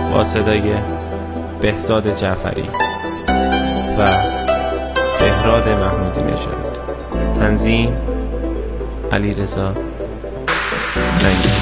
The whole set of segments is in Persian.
با صدای بهزاد جعفری و بهراد محمودی نژاد. تنظیم علیرضا زنگی.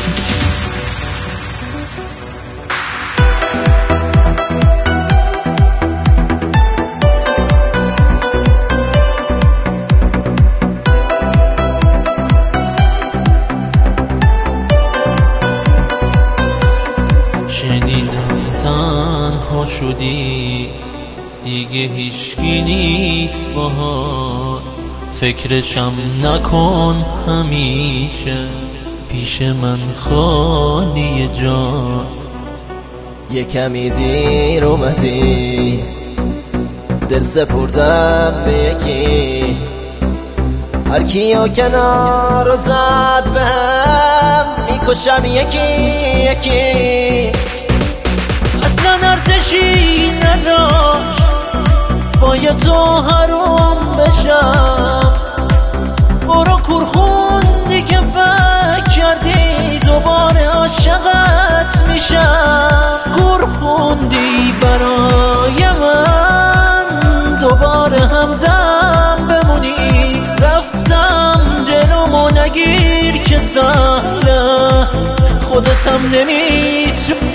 شنیدم تنها شدی دیگه هیچکی نیست باهات، فکرشم نکن همیشه پیش من خالی جات. یه کمی دیر اومدی دل سپردم به یکی، هر کیو کنار زد بهم میکشم یکی یکی. اصلا ارزشی نداشت باید تو حروم بشم، برو کور خوندی که فکر کردی دوباره عاشقت میشم. کور خوندی برای من دوباره همدم بمونی، رفتم جلومو نگیر که سهله خودتم نمیتونی.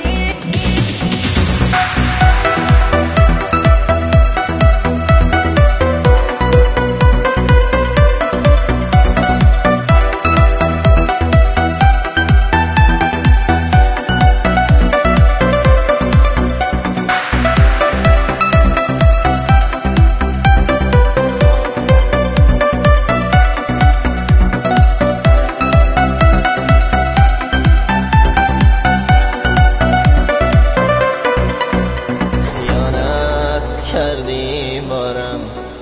کردی بارم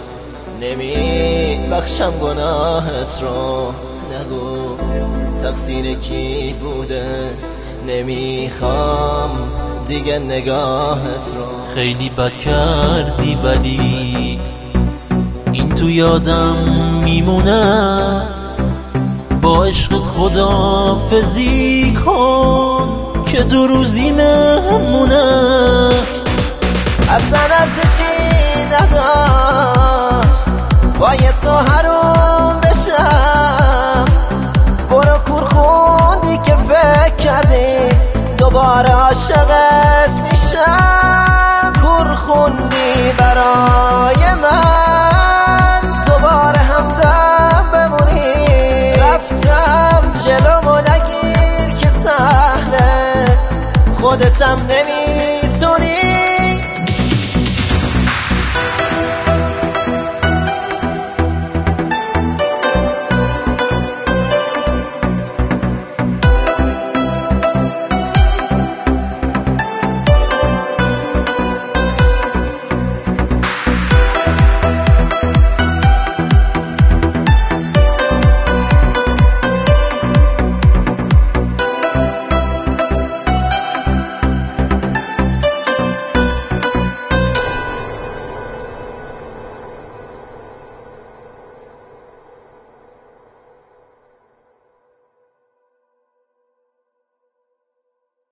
نمی بخشم گناهت رو، نگو تقصیر کی بوده نمیخوام دیگه نگاهت رو. خیلی بد کردی ولی این تو یادم میمونه، با عشقت خداحافظی کن که دو روزی مهمونه. اصلا ارزشی نداشت باید تو حروم بشم، برو کور خوندی که فکر کردی دوباره عاشقت میشم. کور خوندی برای من دوباره همدم بمونی، رفتم جلومو نگیر که سهله خودتم نمی